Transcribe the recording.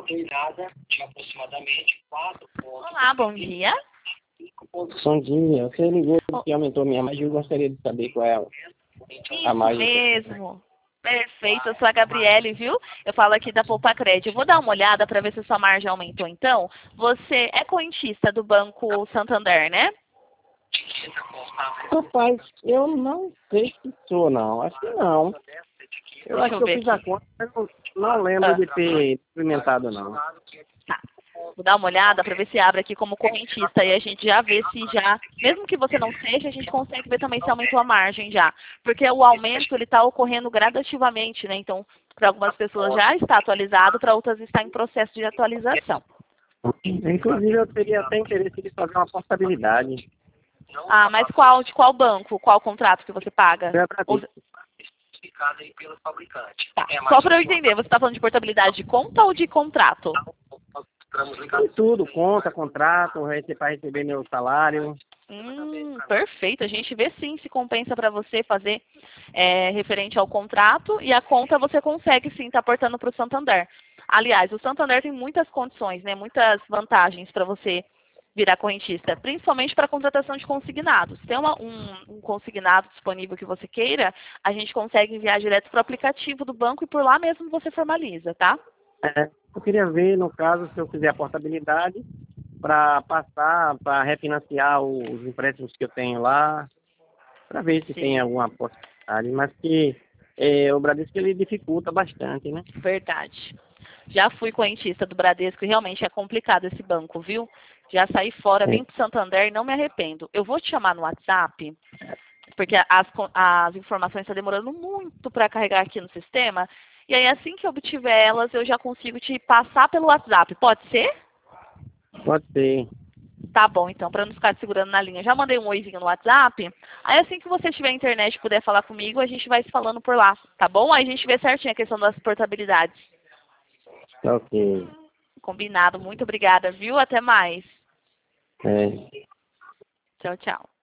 Olá, bom dia. Bom dia, você ligou que aumentou a minha margem, eu gostaria de saber qual é a Isso margem. mesmo. Perfeito, eu sou a Gabriele, viu? Eu falo aqui da Poupa Crédito. Eu vou dar uma olhada para ver se a sua margem aumentou então. Você é correntista do Banco Santander, né? Rapaz, eu não sei se sou, não. Acho que não. Eu Deixa acho eu que eu ver fiz a aqui. conta, mas não lembro Ah, de ter experimentado, não. tá. Vou dar uma olhada para ver se abre aqui como correntista e a gente já vê se já, mesmo que você não seja, a gente consegue ver também se aumentou a margem já. Porque o aumento ele está ocorrendo gradativamente, né? Então, para algumas pessoas já está atualizado, para outras está em processo de atualização. Inclusive, eu teria até interesse de fazer uma portabilidade. Ah, mas de qual banco, qual contrato que você paga? É pra mim. Tá. Só para eu entender, você está falando de portabilidade de conta ou de contrato? Tem tudo, conta, contrato, para receber meu salário. Perfeito. A gente vê sim se compensa para você fazer referente ao contrato e a conta você consegue sim estar portando para o Santander. Aliás, o Santander tem muitas condições, né, muitas vantagens para você virar correntista, principalmente para a contratação de consignados. Se tem um consignado disponível que você queira, a gente consegue enviar direto para o aplicativo do banco e por lá mesmo você formaliza, tá? Eu queria ver, no caso, se eu fizer a portabilidade, para passar, para refinanciar os empréstimos que eu tenho lá, para ver se tem Sim. alguma possibilidade, mas que o Bradesco ele dificulta bastante, né? Verdade. Já fui correntista do Bradesco e realmente é complicado esse banco, viu? Já saí fora, É. vim para o Santander e não me arrependo. Eu vou te chamar no WhatsApp, porque as informações estão demorando muito para carregar aqui no sistema. E aí, assim que eu obtiver elas, eu já consigo te passar pelo WhatsApp. Pode ser? Pode ser. Tá bom, então, para não ficar te segurando na linha. Já mandei um oizinho no WhatsApp. Aí, assim que você tiver internet e puder falar comigo, a gente vai se falando por lá, tá bom? Aí a gente vê certinho a questão das portabilidades. Tá ok. Combinado. Muito obrigada, viu? Até mais. É. Tchau, tchau.